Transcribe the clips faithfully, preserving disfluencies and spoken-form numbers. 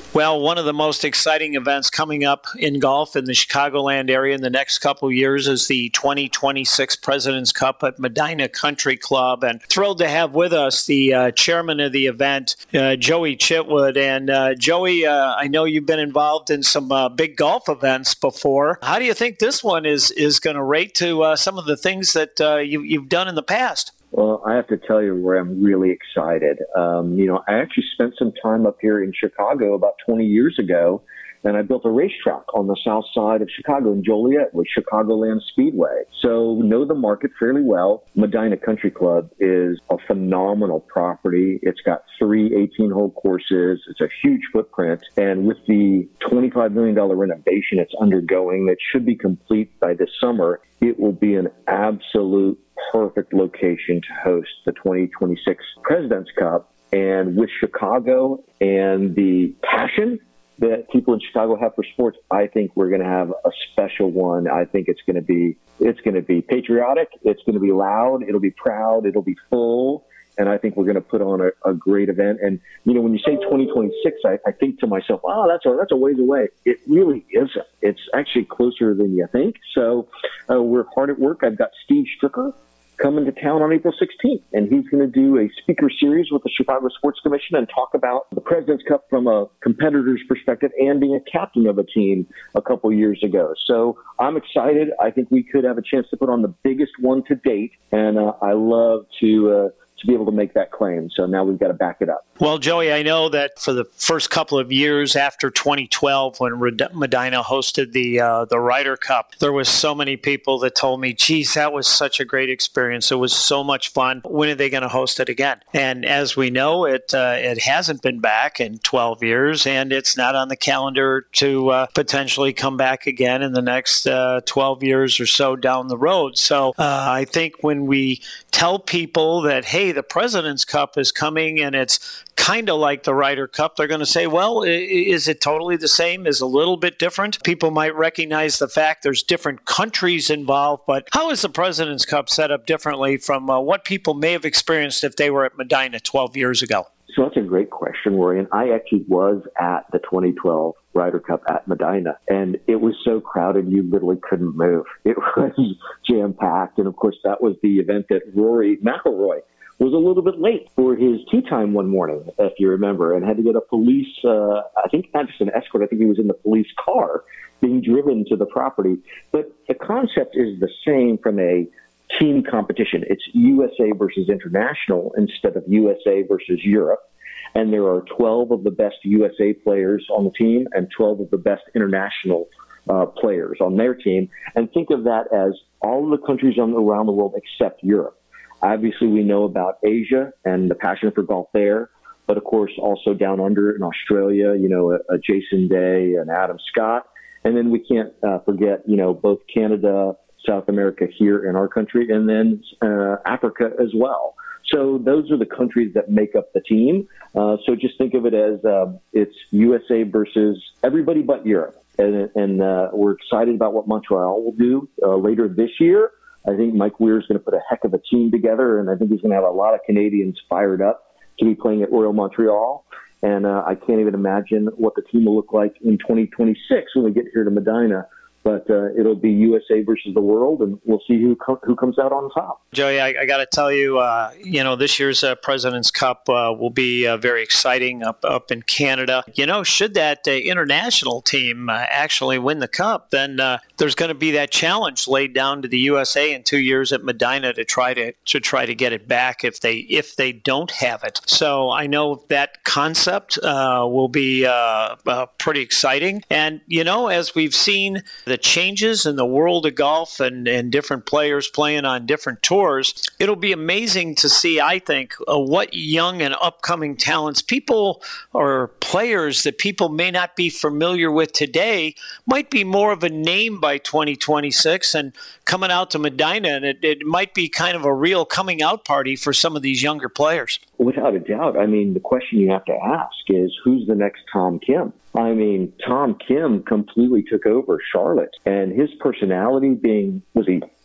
Well, one of the most exciting events coming up in golf in the Chicagoland area in the next couple of years is the twenty twenty-six President's Cup at Medinah Country Club. And thrilled to have with us the uh, chairman of the event, uh, Joey Chitwood. And uh, Joey, uh, I know you've been involved in some uh, big golf events before. How do you think this one is, is going to rate to uh, some of the things that uh, you, you've done in the past? Well, I have to tell you where I'm really excited. Um, you know, I actually spent some time up here in Chicago about twenty years ago, and I built a racetrack on the south side of Chicago in Joliet with Chicagoland Speedway. So know the market fairly well. Medinah Country Club is a phenomenal property. It's got three eighteen-hole courses. It's a huge footprint. And with the twenty-five million dollars renovation it's undergoing that should be complete by this summer, it will be an absolute perfect location to host the twenty twenty-six President's Cup. And with Chicago and the passion that people in Chicago have for sports, I think we're going to have a special one. I think it's going to be it's going to be patriotic. It's going to be loud. It'll be proud. It'll be full. And I think we're going to put on a, a great event. And, you know, when you say twenty twenty-six, I, I think to myself, oh, that's a, that's a ways away. It really isn't. It's actually closer than you think. So uh, we're hard at work. I've got Steve Stricker coming to town on April sixteenth, and he's going to do a speaker series with the Chicago Sports Commission and talk about the President's Cup from a competitor's perspective and being a captain of a team a couple years ago. So I'm excited. I think we could have a chance to put on the biggest one to date, and uh, I love to uh, to be able to make that claim. So now we've got to back it up. Well, Joey, I know that for the first couple of years after twenty twelve, when Medinah hosted the uh, the Ryder Cup, there was so many people that told me, geez, that was such a great experience. It was so much fun. When are they going to host it again? And as we know, it uh, it hasn't been back in twelve years, and it's not on the calendar to uh, potentially come back again in the next uh, twelve years or so down the road. So uh, I think when we tell people that, hey, the President's Cup is coming and it's kind of like the Ryder Cup, they're going to say, well, is it totally the same? Is it a little bit different? People might recognize the fact there's different countries involved, but how is the President's Cup set up differently from uh, what people may have experienced if they were at Medinah twelve years ago? So that's a great question, Rory. And I actually was at the twenty twelve Ryder Cup at Medinah, and it was so crowded you literally couldn't move. It was jam-packed. And, of course, that was the event that Rory McIlroy was a little bit late for his tee time one morning, if you remember, and had to get a police, uh, I think not just an escort, I think he was in the police car being driven to the property. But the concept is the same from a team competition. It's U S A versus international instead of U S A versus Europe. And there are twelve of the best U S A players on the team and twelve of the best international uh, players on their team. And think of that as all of the countries on, around the world except Europe. Obviously, we know about Asia and the passion for golf there, but of course, also down under in Australia, you know, a, a Jason Day and Adam Scott. And then we can't uh, forget, you know, both Canada, South America here in our country, and then uh, Africa as well. So those are the countries that make up the team. Uh, so just think of it as uh, it's U S A versus everybody but Europe. And, and uh, we're excited about what Montreal will do uh, later this year. I think Mike Weir is going to put a heck of a team together, and I think he's going to have a lot of Canadians fired up to be playing at Royal Montreal. And uh, I can't even imagine what the team will look like in twenty twenty-six when we get here to Medinah. But uh, it'll be U S A versus the world, and we'll see who co- who comes out on top. Joey, I, I got to tell you, uh, you know, this year's uh, President's Cup uh, will be uh, very exciting up up in Canada. You know, should that uh, international team uh, actually win the Cup, then uh, there's going to be that challenge laid down to the U S A in two years at Medinah to try to to try to get it back if they if they don't have it. So I know that concept uh, will be uh, uh, pretty exciting. And you know, as we've seen the changes in the world of golf and, and different players playing on different tours, it'll be amazing to see, I think, uh, what young and upcoming talents, people or players that people may not be familiar with today, might be more of a name by twenty twenty-six and coming out to Medinah, and it, it might be kind of a real coming out party for some of these younger players. Without a doubt. I mean, the question you have to ask is, who's the next Tom Kim? I mean, Tom Kim completely took over Charlotte, and his personality being, was he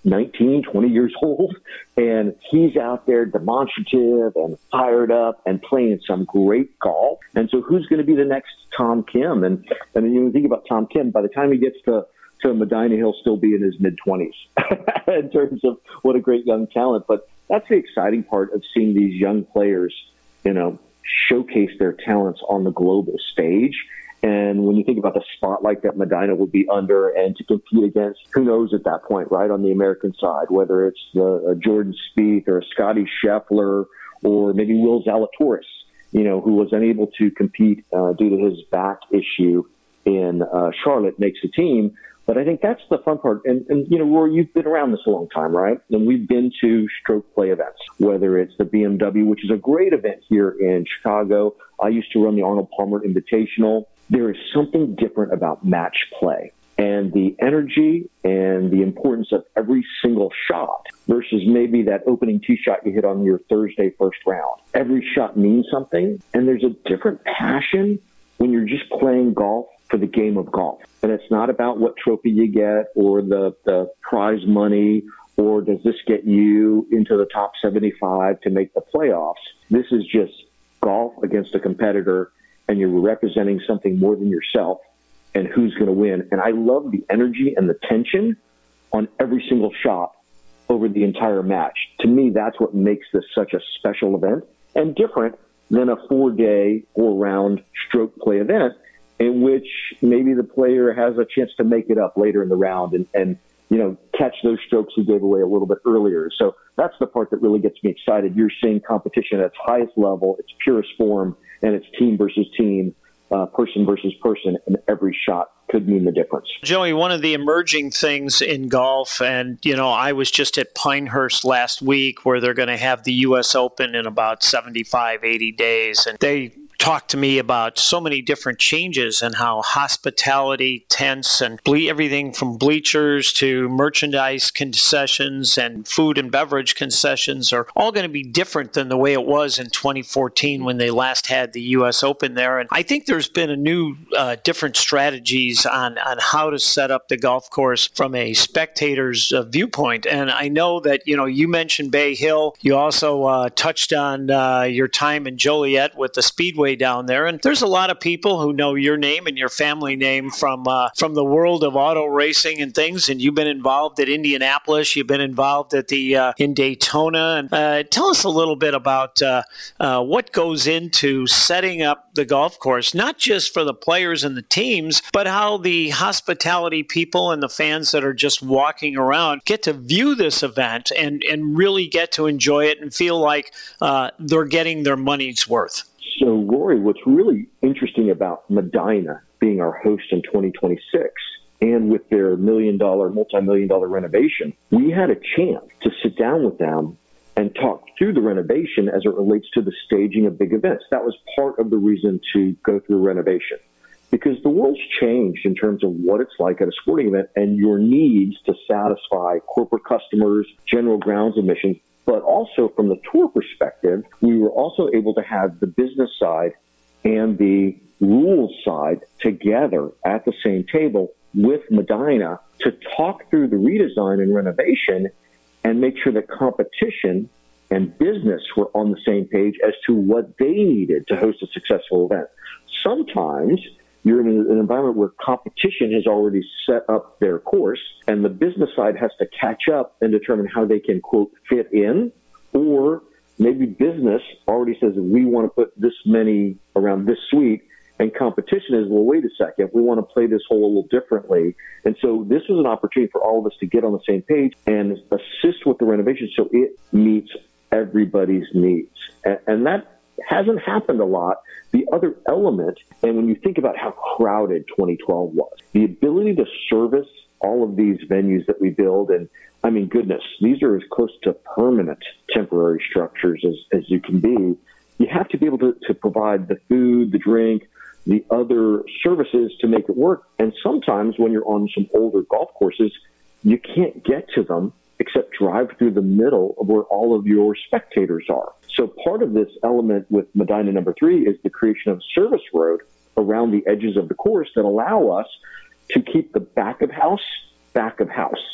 nineteen, twenty years old, and he's out there demonstrative and fired up and playing some great golf. And so who's going to be the next Tom Kim? And, and you think about Tom Kim, by the time he gets to, to Medinah, he'll still be in his mid-twenties in terms of what a great young talent. But that's the exciting part of seeing these young players, you know, showcase their talents on the global stage. And when you think about the spotlight that Medinah would be under and to compete against, who knows at that point, right, on the American side, whether it's the uh, Jordan Spieth or a Scotty Scheffler or maybe Will Zalatoris, you know, who was unable to compete uh, due to his back issue in uh, Charlotte, makes the team. But I think that's the fun part. And, and, you know, Rory, you've been around this a long time, right? And we've been to stroke play events, whether it's the B M W, which is a great event here in Chicago. I used to run the Arnold Palmer Invitational. There is something different about match play and the energy and the importance of every single shot versus maybe that opening tee shot you hit on your Thursday first round. Every shot means something, and there's a different passion when you're just playing golf for the game of golf. And it's not about what trophy you get or the, the prize money or does this get you into the top seventy-five to make the playoffs. This is just golf against a competitor, and you're representing something more than yourself and who's going to win. And I love the energy and the tension on every single shot over the entire match. To me, that's what makes this such a special event and different than a four-day, four-round stroke play event in which maybe the player has a chance to make it up later in the round and, and you know, catch those strokes he gave away a little bit earlier. So that's the part that really gets me excited. You're seeing competition at its highest level, its purest form, and it's team versus team, uh, person versus person, and every shot could mean the difference. Joey, one of the emerging things in golf, and, you know, I was just at Pinehurst last week where they're going to have the U S Open in about seventy-five, eighty days, and they talked to me about so many different changes and how hospitality, tents, and ble- everything from bleachers to merchandise concessions and food and beverage concessions are all going to be different than the way it was in twenty fourteen when they last had the U S Open there. And I think there's been a new, uh, different strategies on, on how to set up the golf course from a spectator's uh, viewpoint. And I know that, you know, you mentioned Bay Hill. You also uh, touched on uh, your time in Joliet with the Speedway down there, and there's a lot of people who know your name and your family name from uh, from the world of auto racing and things. And you've been involved at Indianapolis, you've been involved at the uh, in Daytona. And uh, tell us a little bit about uh, uh, what goes into setting up the golf course, not just for the players and the teams, but how the hospitality people and the fans that are just walking around get to view this event and and really get to enjoy it and feel like uh, they're getting their money's worth. So, Rory, what's really interesting about Medinah being our host in twenty twenty-six and with their million-dollar, multi-million dollar renovation, we had a chance to sit down with them and talk through the renovation as it relates to the staging of big events. That was part of the reason to go through renovation, because the world's changed in terms of what it's like at a sporting event and your needs to satisfy corporate customers, general grounds admissions. But also from the tour perspective, we were also able to have the business side and the rules side together at the same table with Medinah to talk through the redesign and renovation and make sure that competition and business were on the same page as to what they needed to host a successful event. Sometimes you're in an environment where competition has already set up their course and the business side has to catch up and determine how they can, quote, fit in, or maybe business already says we want to put this many around this suite, and competition is, well, wait a second, we want to play this hole a little differently. And so this was an opportunity for all of us to get on the same page and assist with the renovation so it meets everybody's needs. And, and that hasn't happened a lot. The other element, and when you think about how crowded twenty twelve was, the ability to service all of these venues that we build, and I mean, goodness, these are as close to permanent temporary structures as, as you can be. You have to be able to, to provide the food, the drink, the other services to make it work. And sometimes when you're on some older golf courses, you can't get to them except drive through the middle of where all of your spectators are. So part of this element with Medinah number three is the creation of a service road around the edges of the course that allow us to keep the back of house, back of house.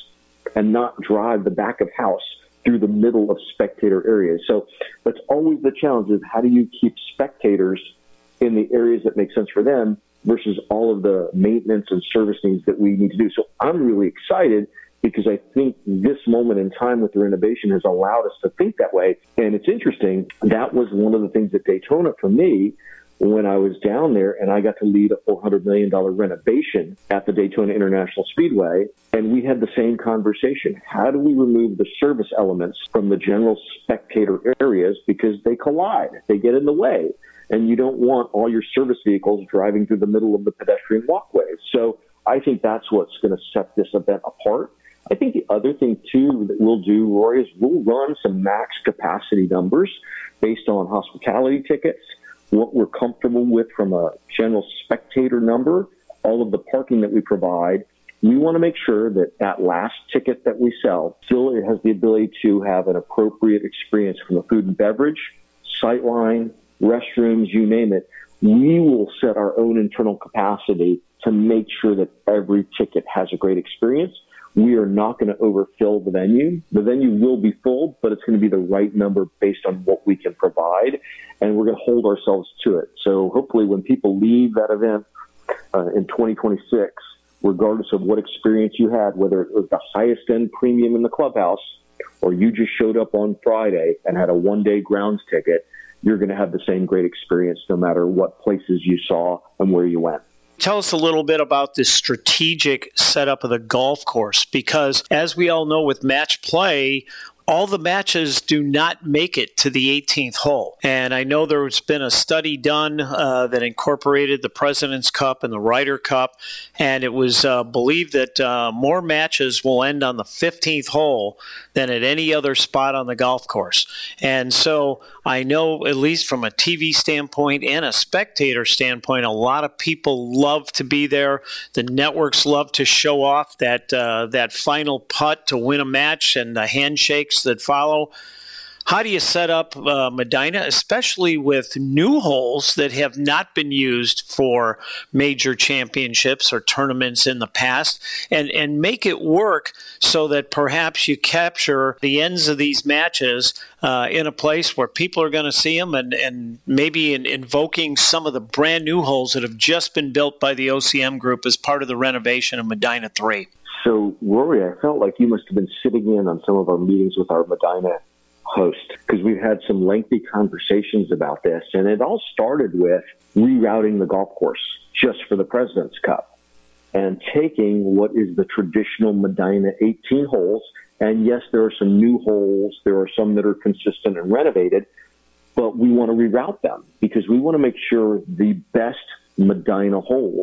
and not drive the back of house through the middle of spectator areas. So that's always the challenge is how do you keep spectators in the areas that make sense for them versus all of the maintenance and service needs that we need to do. So I'm really excited because I think this moment in time with the renovation has allowed us to think that way. And it's interesting, that was one of the things at Daytona for me when I was down there and I got to lead a four hundred million dollars renovation at the Daytona International Speedway. And we had the same conversation. How do we remove the service elements from the general spectator areas because they collide, they get in the way, and you don't want all your service vehicles driving through the middle of the pedestrian walkways. So I think that's what's going to set this event apart. I think the other thing, too, that we'll do, Rory, is we'll run some max capacity numbers based on hospitality tickets, what we're comfortable with from a general spectator number, all of the parking that we provide. We want to make sure that that last ticket that we sell still it has the ability to have an appropriate experience from the food and beverage, sightline, restrooms, you name it. We will set our own internal capacity to make sure that every ticket has a great experience. We are not going to overfill the venue. The venue will be full, but it's going to be the right number based on what we can provide, and we're going to hold ourselves to it. So hopefully when people leave that event uh, in twenty twenty-six, regardless of what experience you had, whether it was the highest end premium in the clubhouse or you just showed up on Friday and had a one-day grounds ticket, you're going to have the same great experience no matter what places you saw and where you went. Tell us a little bit about this strategic setup of the golf course, because as we all know with match play, all the matches do not make it to the eighteenth hole. And I know there's been a study done uh, that incorporated the President's Cup and the Ryder Cup, and it was uh, believed that uh, more matches will end on the fifteenth hole than at any other spot on the golf course. And so I know, at least from a T V standpoint and a spectator standpoint, a lot of people love to be there. The networks love to show off that uh, that final putt to win a match and the handshakes that follow. How do you set up uh, Medinah, especially with new holes that have not been used for major championships or tournaments in the past, and, and make it work so that perhaps you capture the ends of these matches uh, in a place where people are going to see them, and, and maybe in, invoking some of the brand new holes that have just been built by the O C M group as part of the renovation of Medinah three? So, Rory, I felt like you must have been sitting in on some of our meetings with our Medinah host, because we've had some lengthy conversations about this, and it all started with rerouting the golf course just for the President's Cup and taking what is the traditional Medinah eighteen holes, and yes, there are some new holes, there are some that are consistent and renovated, but we want to reroute them because we want to make sure the best Medinah holes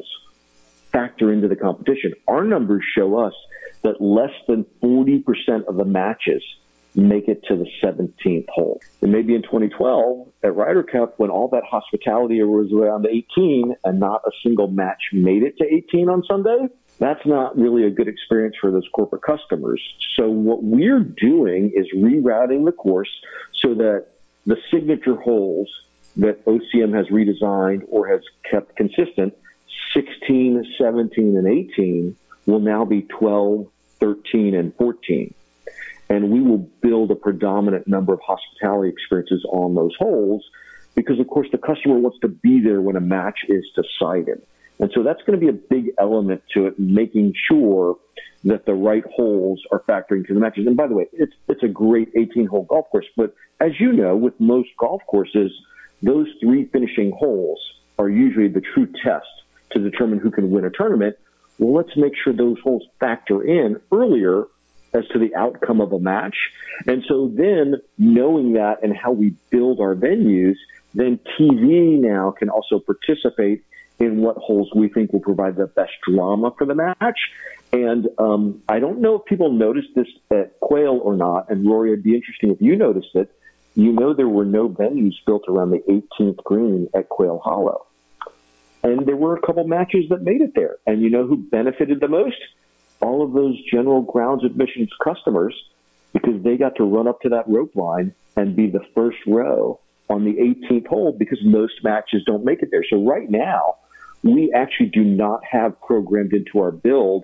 factor into the competition. Our numbers show us that less than forty percent of the matches make it to the seventeenth hole. And maybe in twenty twelve at Ryder Cup, when all that hospitality was around eighteen and not a single match made it to eighteen on Sunday, that's not really a good experience for those corporate customers. So what we're doing is rerouting the course so that the signature holes that O C M has redesigned or has kept consistent, sixteen, seventeen, and eighteen, will now be twelve, thirteen, and fourteen. And we will build a predominant number of hospitality experiences on those holes because, of course, the customer wants to be there when a match is decided. And so that's going to be a big element to it, making sure that the right holes are factoring to the matches. And by the way, it's it's a great eighteen-hole golf course. But as you know, with most golf courses, those three finishing holes are usually the true test to determine who can win a tournament. Well, let's make sure those holes factor in earlier as to the outcome of a match. And so then knowing that and how we build our venues, then T V now can also participate in what holes we think will provide the best drama for the match. And um, I don't know if people noticed this at Quail or not, and Rory, it'd be interesting if you noticed it. You know there were no venues built around the eighteenth green at Quail Hollow. And there were a couple matches that made it there. And you know who benefited the most? All of those general grounds admissions customers, because they got to run up to that rope line and be the first row on the eighteenth hole because most matches don't make it there. So right now, we actually do not have programmed into our build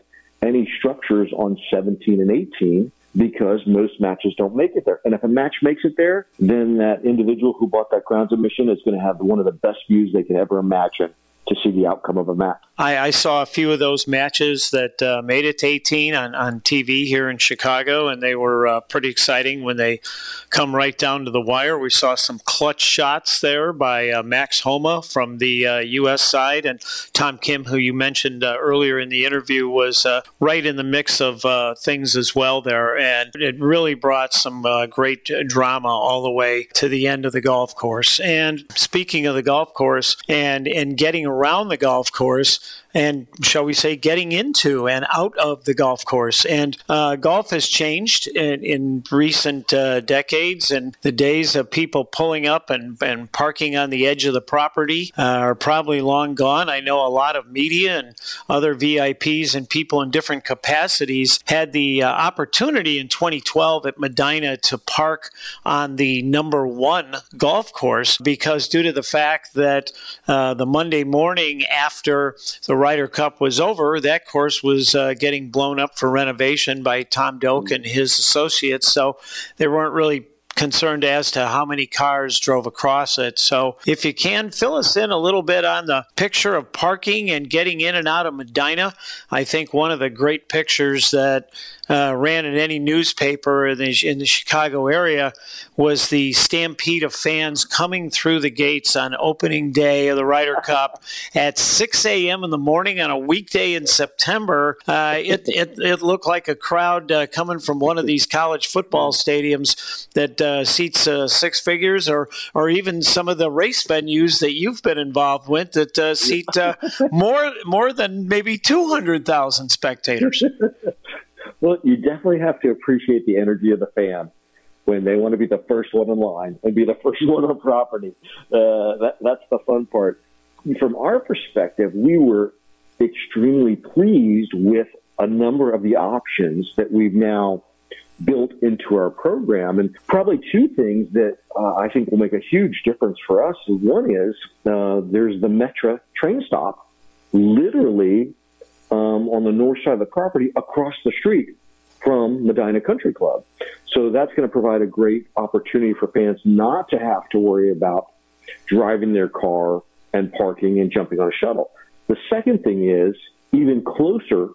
any structures on seventeen and eighteen because most matches don't make it there. And if a match makes it there, then that individual who bought that grounds admission is going to have one of the best views they can ever imagine to see the outcome of a match. I, I saw a few of those matches that uh, made it to eighteen on, on T V here in Chicago, and they were uh, pretty exciting when they come right down to the wire. We saw some clutch shots there by uh, Max Homa from the uh, U S side, and Tom Kim, who you mentioned uh, earlier in the interview, was uh, right in the mix of uh, things as well there, and it really brought some uh, great drama all the way to the end of the golf course. And speaking of the golf course and, and getting around the golf course, and shall we say getting into and out of the golf course. And uh, golf has changed in, in recent uh, decades, and the days of people pulling up and, and parking on the edge of the property uh, are probably long gone. I know a lot of media and other V I Ps and people in different capacities had the uh, opportunity in twenty twelve at Medinah to park on the number one golf course because due to the fact that uh, the Monday morning after the Ryder Cup was over, that course was uh, getting blown up for renovation by Tom Doak and his associates, so they weren't really concerned as to how many cars drove across it. So if you can, fill us in a little bit on the picture of parking and getting in and out of Medinah. I think one of the great pictures that uh, ran in any newspaper in the, in the Chicago area was the stampede of fans coming through the gates on opening day of the Ryder Cup at six a.m. in the morning on a weekday in September. Uh, it, it, it looked like a crowd uh, coming from one of these college football stadiums that uh, seats uh, six figures, or or even some of the race venues that you've been involved with that uh, seat uh, more more than maybe two hundred thousand spectators. Well, you definitely have to appreciate the energy of the fan when they want to be the first one in line and be the first one on property. Uh, that, that's the fun part. From our perspective, we were extremely pleased with a number of the options that we've now built into our program. And probably two things that uh, I think will make a huge difference for us. One is uh, there's the Metra train stop literally um, on the north side of the property across the street from Medinah Country Club. So that's going to provide a great opportunity for fans not to have to worry about driving their car and parking and jumping on a shuttle. The second thing is, even closer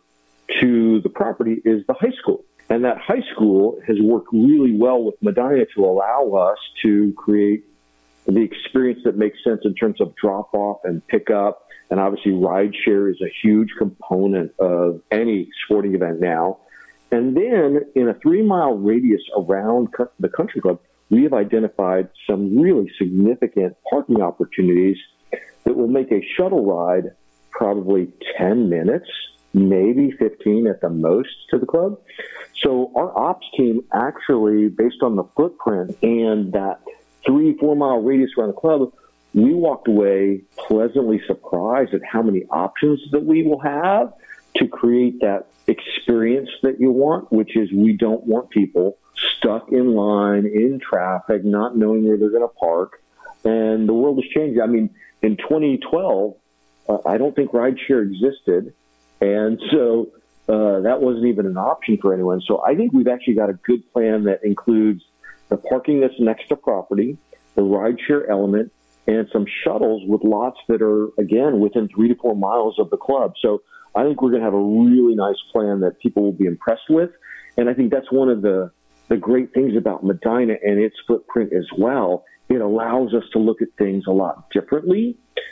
to the property is the high school. And that high school has worked really well with Medinah to allow us to create the experience that makes sense in terms of drop-off and pickup. And obviously, rideshare is a huge component of any sporting event now. And then in a three-mile radius around the country club, we have identified some really significant parking opportunities that will make a shuttle ride probably ten minutes, maybe fifteen at the most to the club. So our ops team actually, based on the footprint and that three, four-mile radius around the club, we walked away pleasantly surprised at how many options that we will have to create that experience that you want, which is we don't want people stuck in line, in traffic, not knowing where they're going to park. And the world is changing. I mean, in twenty twelve, uh, I don't think rideshare existed. And so uh, that wasn't even an option for anyone. So I think we've actually got a good plan that includes the parking that's next to property, the rideshare element, and some shuttles with lots that are, again, within three to four miles of the club. So I think we're going to have a really nice plan that people will be impressed with. And I think that's one of the, the great things about Medinah and its footprint as well. It allows us to look at things a lot differently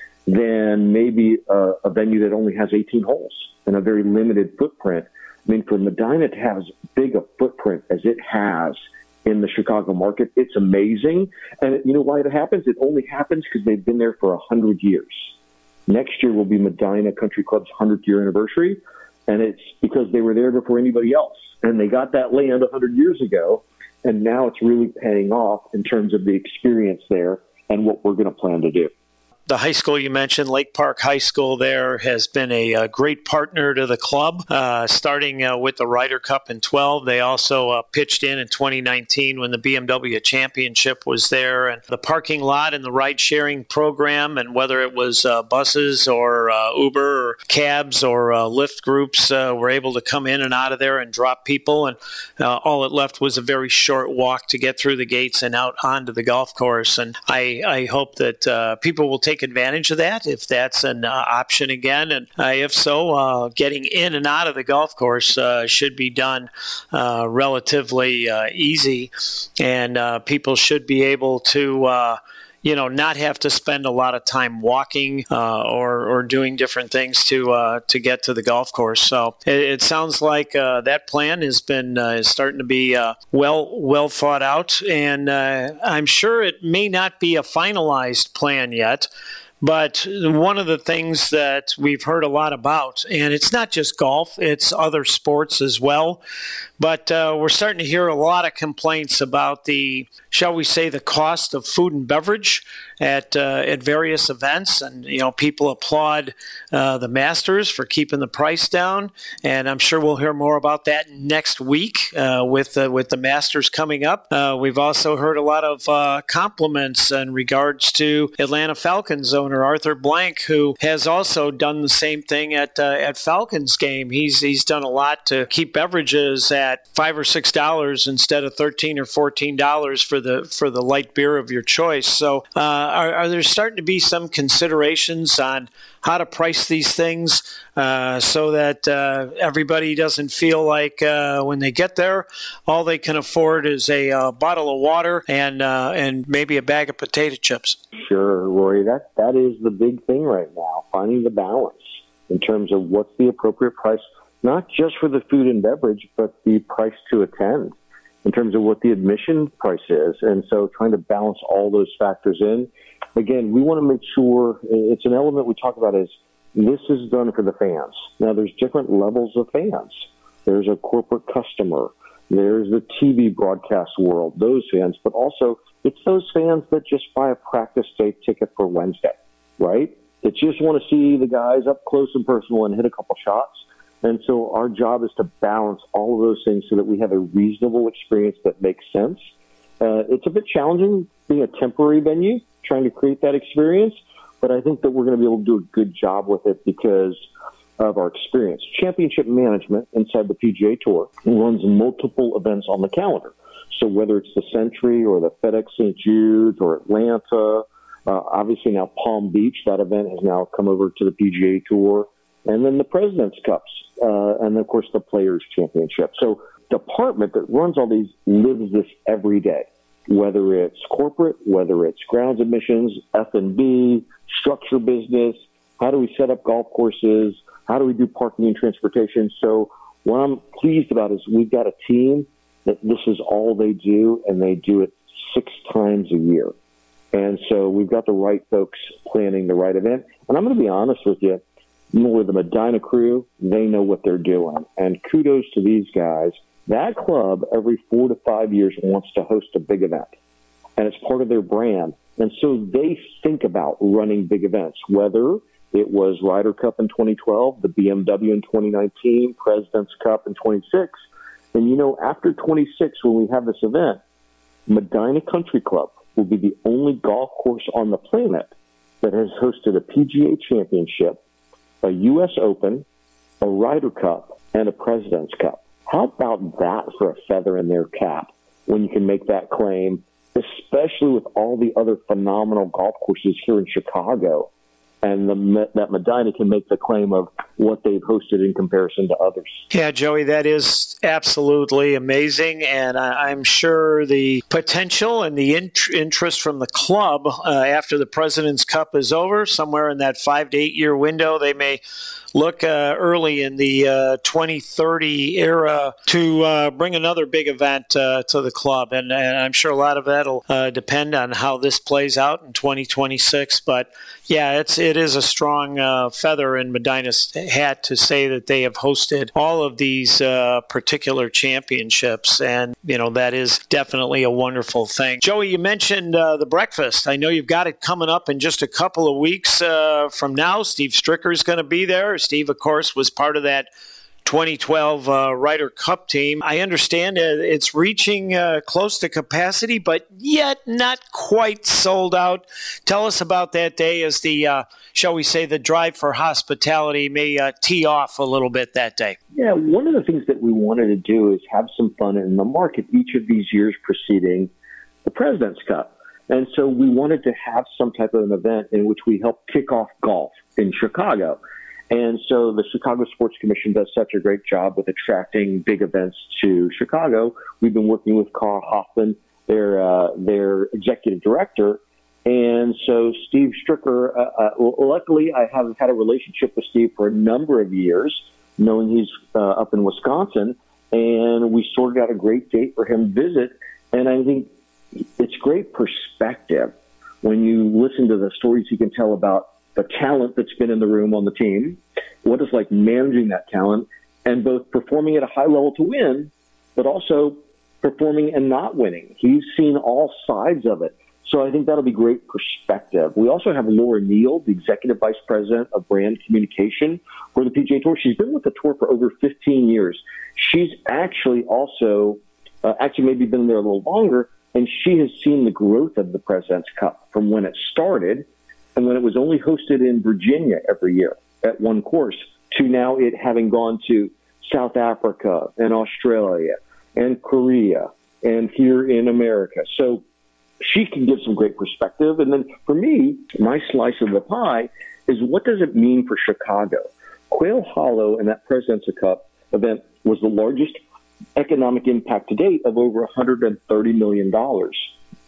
than maybe a, a venue that only has eighteen holes and a very limited footprint. I mean, for Medinah to have as big a footprint as it has in the Chicago market, it's amazing. And you know why it happens? It only happens because they've been there for one hundred years. Next year will be Medinah Country Club's hundredth year anniversary, and it's because they were there before anybody else. And they got that land one hundred years ago, and now it's really paying off in terms of the experience there and what we're going to plan to do. the high school you mentioned, Lake Park High School there, has been a, a great partner to the club, uh, starting uh, with the Ryder Cup in twelve. They also uh, pitched in in twenty nineteen when the B M W Championship was there. And the parking lot and the ride-sharing program, and whether it was uh, buses or uh, Uber or cabs or uh, Lyft groups, uh, were able to come in and out of there and drop people. And uh, all it left was a very short walk to get through the gates and out onto the golf course. And I, I hope that uh, people will take advantage of that if that's an uh, option again. And uh, if so, uh, getting in and out of the golf course uh, should be done uh, relatively uh, easy. And uh, people should be able to uh, you know, not have to spend a lot of time walking uh, or or doing different things to uh, to get to the golf course. So it, it sounds like uh, that plan has been uh, is starting to be uh, well well thought out, and uh, I'm sure it may not be a finalized plan yet. But one of the things that we've heard a lot about, and it's not just golf, it's other sports as well, but uh, we're starting to hear a lot of complaints about the, shall we say, the cost of food and beverage at uh, at various events. And, you know, people applaud uh, the Masters for keeping the price down. And I'm sure we'll hear more about that next week uh, with, uh, with the Masters coming up. Uh, we've also heard a lot of uh, compliments in regards to Atlanta Falcons owner Arthur Blank, who has also done the same thing at uh, at Falcons game. He's he's done a lot to keep beverages at five or six dollars instead of thirteen or fourteen dollars for the for the light beer of your choice. So, uh, are, are there starting to be some considerations on how to price these things uh, so that uh, everybody doesn't feel like uh, when they get there, all they can afford is a uh, bottle of water and uh, and maybe a bag of potato chips? Sure, Rory. That that is the big thing right now, finding the balance in terms of what's the appropriate price, not just for the food and beverage, but the price to attend in terms of what the admission price is. And so trying to balance all those factors in. Again, we want to make sure it's an element we talk about is this is done for the fans. Now, there's different levels of fans. There's a corporate customer. There's the T V broadcast world, those fans, but also it's those fans that just buy a practice day ticket for Wednesday, right? That just want to see the guys up close and personal and hit a couple shots. And so our job is to balance all of those things so that we have a reasonable experience that makes sense. Uh, it's a bit challenging being a temporary venue, trying to create that experience, but I think that we're going to be able to do a good job with it because of our experience. Championship management inside the P G A Tour runs multiple events on the calendar. So whether it's the Century or the FedEx Saint Jude's or Atlanta, uh, obviously now Palm Beach, that event has now come over to the P G A Tour, and then the President's Cups, uh, and of course the Players Championship. So the department that runs all these lives this every day, whether it's corporate, whether it's grounds admissions, F and B, structure business, how do we set up golf courses, how do we do parking and transportation. So what I'm pleased about is we've got a team that this is all they do, and they do it six times a year. And so we've got the right folks planning the right event. And I'm going to be honest with you, more the Medina crew, they know what they're doing. And kudos to these guys. That club every four to five years wants to host a big event, and it's part of their brand. And so they think about running big events, whether it was Ryder Cup in twenty twelve, the B M W in twenty nineteen, President's Cup in twenty-six. And, you know, after twenty-six, when we have this event, Medina Country Club will be the only golf course on the planet that has hosted a P G A Championship, a U S Open, a Ryder Cup, and a President's Cup. How about that for a feather in their cap when you can make that claim, especially with all the other phenomenal golf courses here in Chicago, and the, that Medina can make the claim of what they've hosted in comparison to others. Yeah, Joey, that is absolutely amazing, and I, I'm sure the potential and the int- interest from the club uh, after the President's Cup is over, somewhere in that five to eight year window, they may look uh, early in the uh, twenty thirty era to uh, bring another big event uh, to the club. And, and I'm sure a lot of that will uh, depend on how this plays out in twenty twenty-six. But, yeah, it's, it is a strong uh, feather in Medina's hat to say that they have hosted all of these uh, particular championships, and you know that is definitely a wonderful thing. Joey, you mentioned uh, the breakfast. I know you've got it coming up in just a couple of weeks uh, from now. Steve Stricker is going to be there. Steve, of course, was part of that twenty twelve uh, Ryder Cup team. I understand uh, it's reaching uh, close to capacity, but yet not quite sold out. Tell us about that day as the, uh, shall we say, the drive for hospitality may uh, tee off a little bit that day. Yeah, one of the things that we wanted to do is have some fun in the market each of these years preceding the President's Cup. And so we wanted to have some type of an event in which we help kick off golf in Chicago. And so the Chicago Sports Commission does such a great job with attracting big events to Chicago. We've been working with Carl Hoffman, their uh, their executive director. And so Steve Stricker, uh, uh, well, luckily I have had a relationship with Steve for a number of years, knowing he's uh, up in Wisconsin. And we sorted out a great date for him to visit. And I think it's great perspective when you listen to the stories he can tell about the talent that's been in the room on the team, what it's like managing that talent, and both performing at a high level to win, but also performing and not winning. He's seen all sides of it. So I think that'll be great perspective. We also have Laura Neal, the Executive Vice President of Brand Communication for the P G A Tour. She's been with the tour for over fifteen years. She's actually also, uh, actually maybe been there a little longer, and she has seen the growth of the President's Cup from when it started and when it was only hosted in Virginia every year at one course, to now it having gone to South Africa and Australia and Korea and here in America. So she can give some great perspective. And then for me, my slice of the pie is, what does it mean for Chicago? Quail Hollow and that President's Cup event was the largest economic impact to date of over one hundred thirty million dollars.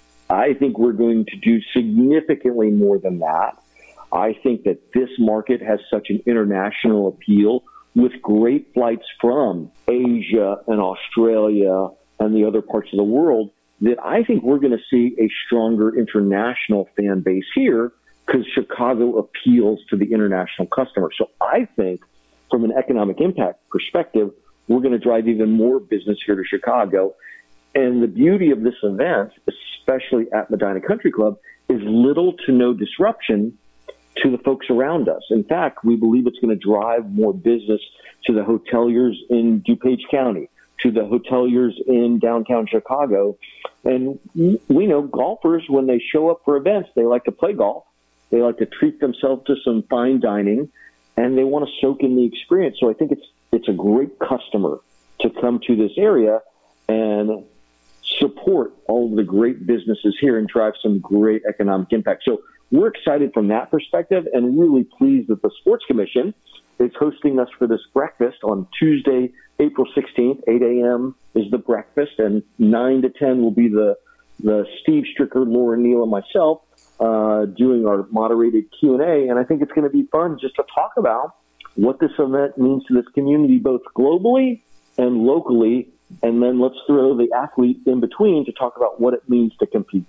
I think we're going to do significantly more than that. I think that this market has such an international appeal with great flights from Asia and Australia and the other parts of the world that I think we're going to see a stronger international fan base here because Chicago appeals to the international customer. So I think from an economic impact perspective, we're going to drive even more business here to Chicago. And the beauty of this event, especially at Medina Country Club, is little to no disruption to the folks around us. In fact, we believe it's going to drive more business to the hoteliers in DuPage County, to the hoteliers in downtown Chicago. And we know golfers, when they show up for events, they like to play golf. They like to treat themselves to some fine dining, and they want to soak in the experience. So I think it's it's a great customer to come to this area and support all of the great businesses here and drive some great economic impact. So we're excited from that perspective and really pleased that the Sports Commission is hosting us for this breakfast on Tuesday, April sixteenth. eight a.m. is the breakfast, and nine to ten will be the, the Steve Stricker, Laura Neal, and myself uh, doing our moderated Q and A. And I think it's going to be fun just to talk about what this event means to this community, both globally and locally. And then let's throw the athlete in between to talk about what it means to compete